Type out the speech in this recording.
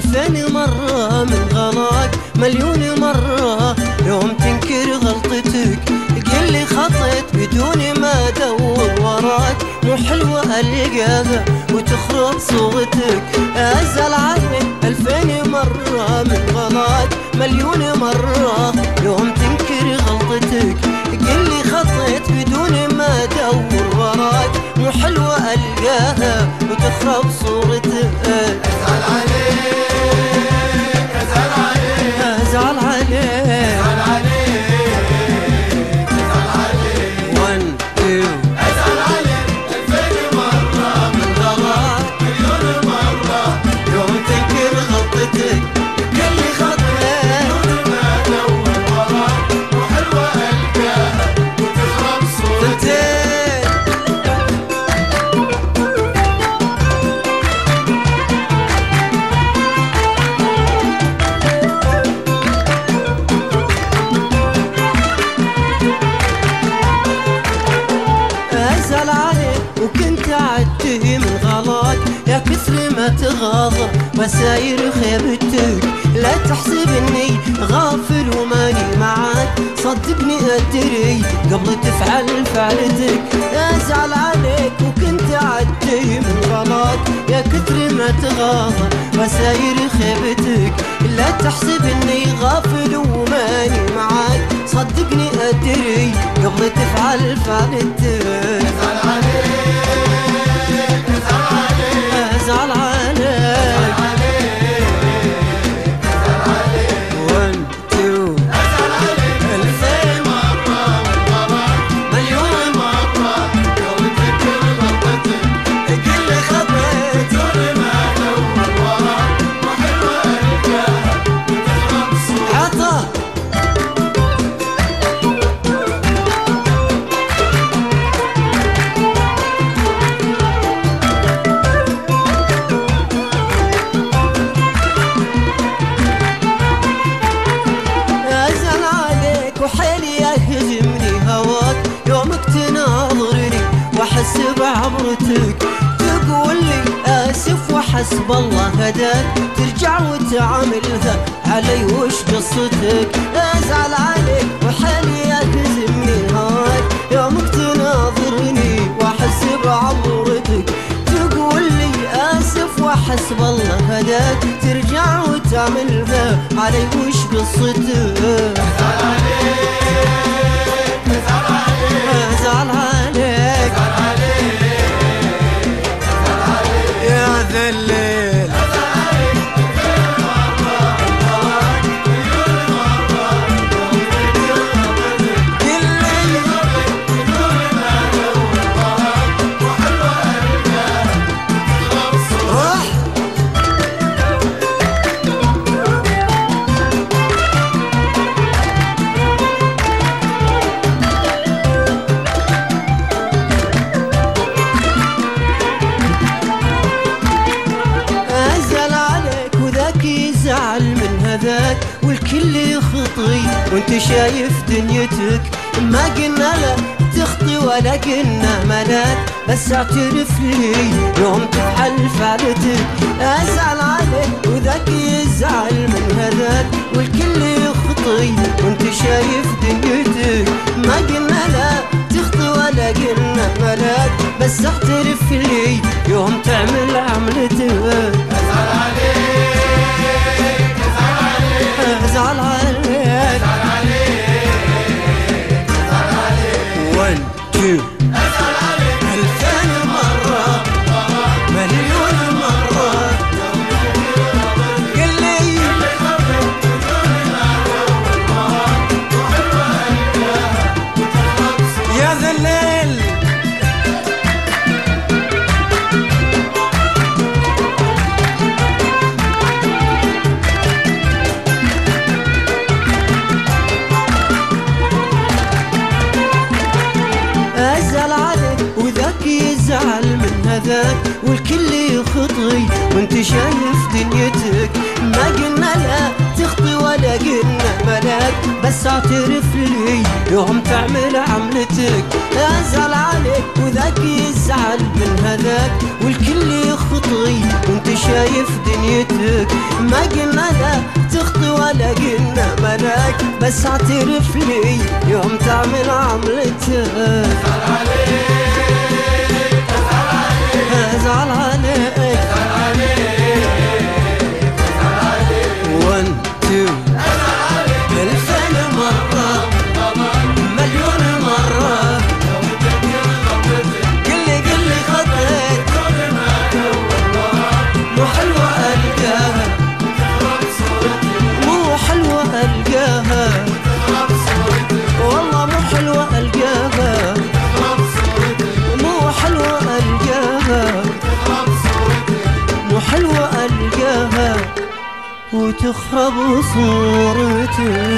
ألفين مرة من غلاك، مليون مرة يوم تنكر غلطتك. قلي خطيت بدون ما أدور وراك، مو حلوة ألقاها وتخرب صورتك. أزعل عليك 2000 مرة من غلاك، مليون مرة يوم تنكر غلطتك. قلي خطيت بدون ما أدور وراك، مو حلوة ألقاها وتخرب صورتك. أزعل عليك أزعل عليك أزعل عليك أزعل عليك أزعل عليك 1 2 أزعل عليك 2000 مرة من غلاك، مليون مرة يوم تنكر غلطتك. قلي خطيت بدون ما أدور وراك، وحلوة ألقاها وتخرب صورتك. أزعل عليك وكنت عدته من غلاك، يا كثر ما تغاضى وساير خيبتك. لا تحسب اني غافل وماني معاك، صدقني ادري قبل تفعل فعلتك. أزعل عليك وكنت عدته من غلاك، يا كثر ما تغاضى وساير خيبتك. لا تحسب اني غافل وماني معاك، صدقني ادري قبل تفعل فعلتك. أزعل عليك أزعل عليك أزعل عليك 1 2 أزعل عليك 2000 مرة من غلاك، مليون مرة يوم تنكر غلطتك. قلي خطيت بدون ما أدور وراك، وحلوة ألقاها وتخرب صورتك. عطا. أزعل عليك وحيلي يهزمني هواك، يومك تناظرني وأحس بعبرتك. تقول لي آسف وحسب الله هداك، ترجع وتعاملها علي وش قصتك. أزعل عليك وحيلي يهزمني هواك، يومك تناظرني وأحس بعبرتك. تقول لي آسف وحسب الله هداك، ترجع وتعملها علي وش قصتك. أزعل عليك أزعل عليك أزعل عليك أزعل عليك أزعل عليك يا ذا الليل. أزعل عليك 2000 مرة من غلاك، مليون مرة يوم تنكر غلطتك. قلي بدون ما أدور وراك، وحلوة ألقاها وتخرب صورتك. روح. أزعل عليك وذاك يزعل من هذاك، والكل يخطي وانت شايف دنيتك. ما قلنا لا تخطي ولا قلنا ملاك، بس اعترف لي يوم تفعل فعلتك. أزعل عليك وذاك يزعل من هذاك، والكل يخطي وانت شايف دنيتك. ما قلنا لا تخطي ولا قلنا ملاك، بس اعترف لي يوم تعمل عملتك. أزعل عليك أزعل عليك أزعل عليك أزعل عليك أزعل عليك 1 2 أزعل عليك 2000 مرة، مليون مرة. قلي يا ذا الليل. أزعل عليك وذاك يزعل من هذاك، والكل يخطي وانت شايف دنيتك. ما قلنا لا تخطي ولا قلنا ملاك، بس اعترف لي يوم تعمل عملتك. أزعل عليك وذاك يزعل من هذاك، والكل يخطي وانت شايف دنيتك. ما قلنا لا تخطي ولا قلنا ملاك، بس اعترف لي يوم تعمل عملتك. ازعل عليك وان تو ألفين مرة مليون مرة قلي خطيت مو حلوة ألقاها، مو حلوة ألقاها والله مو حلوة ألقاها، مو حلوة ألقاها، مو حلوة ألقاها وتخرب صورتي.